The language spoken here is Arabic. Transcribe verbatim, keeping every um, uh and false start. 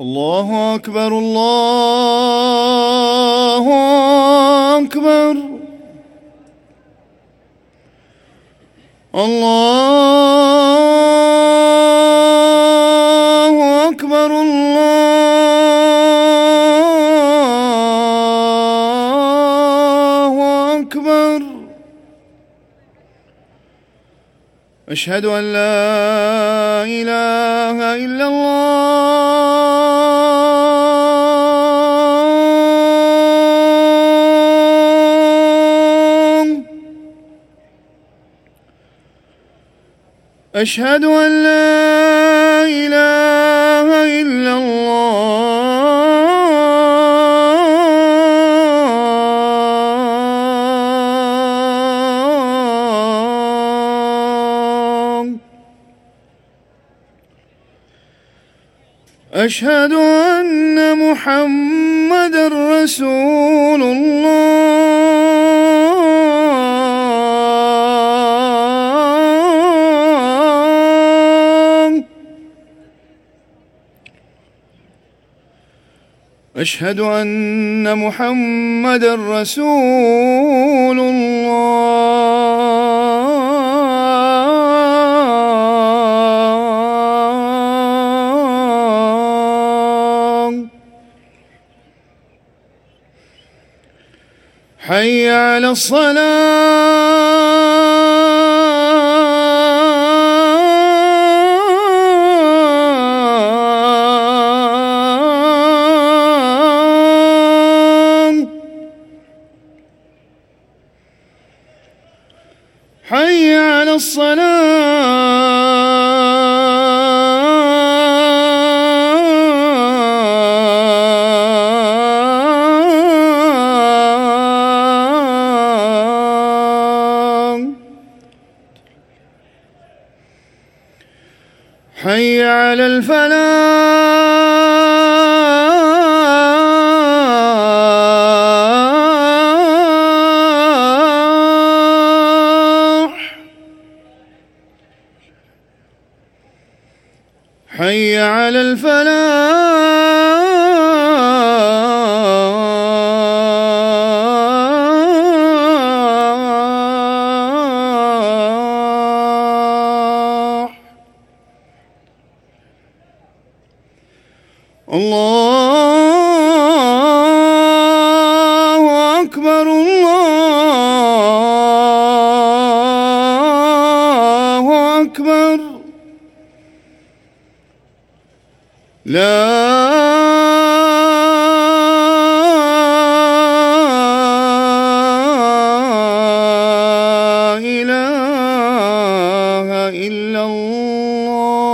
الله أكبر الله أكبر الله أكبر الله أكبر. أشهد أن لا إله إلا الله. أشهد أن لا إله إلا الله. أشهد أن محمدًا رسول الله. أشهد أن محمدًا رسول الله. حي على الصلاة. حي على الصلاة. حي على الفلاح. حي على الفلاح. الله أكبر الله أكبر. لا إله إلا الله.